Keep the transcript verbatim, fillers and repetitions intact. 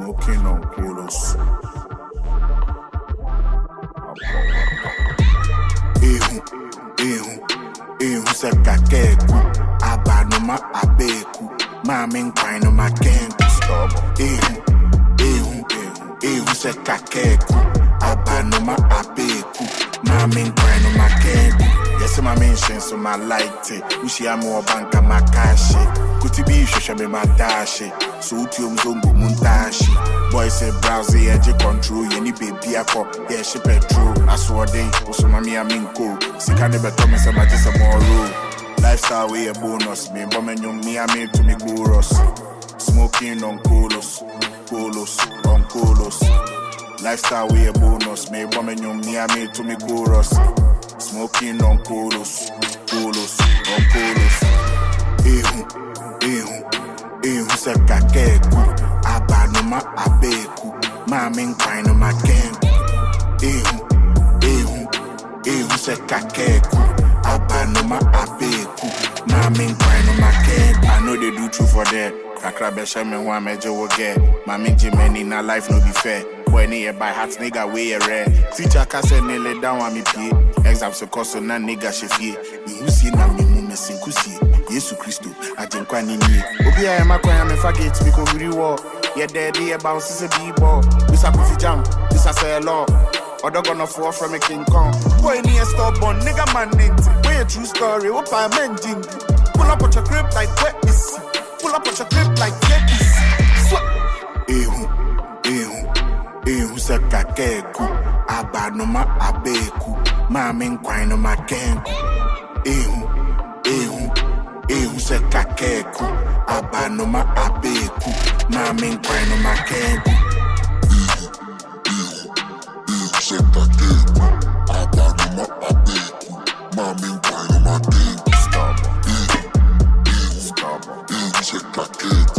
Smoking on colos. Ehu, ehu, ehu se kakeku. Abanuma abeku. Mami nkwan no makenku. Ehu, ehu, ehu se kakeku. Abanuma abeku. Mami nkwan no makenku. Yes, my mention so my light it. Ushi amo banka makashi. Kuti bi shosha me madashi. So utium zombo muntashi. Boy say browse edge control. Yeni baby ako. Yeah, she petrol. Aswade. Oso mami aminko. Sika nebe tome se majisa moro. Lifestyle way a bonus. Me bomen yung me ame to me chorus. Smoking on colos. Colos. On colos. Lifestyle way a bonus. Me bomen yung me ame to me chorus. Smoking on colos, colos, on colos. Ehu, ehu, ehu se kakeku. Abanuma abeku. Mami nkwan no makenku. Ehu, ehu, ehu se kakeku. Abanuma abeku. Mami nkwan no makenku. I know they do true for that. Kakra besha me wa meje wo get. Mami jimeni na life no be fair. Boy near by heart nigga way a rare. Teacher can say nearly down on me pay. Exam so cost so na nigga shefie. You see na me mu mesin kusi. Yesu Christo ajenkwa ni ni. Obi I am akwa me forget me ko wiri war. Ye daddy e bounce is a b-ball. This a coffee jam. This a say law. Other gonna fall from a King Kong. Boy near stubborn nigga man name. Way a true story. What I meant jing. Pull up at your crib like wet is. Pull up at your crib like wet is. Ehu, ehu. Ehu se kakeku. Abanuma abeku. Mami nkwan no makenku. Ehu, ehu, ehu se kakeku. Abanuma abeku. Mami nkwan no makenku. Ehu, ehu, ehu se kakeku. Abanuma abeku. Mami nkwan no makenku. Stop. Ehu, ehu, ehu se kakeku.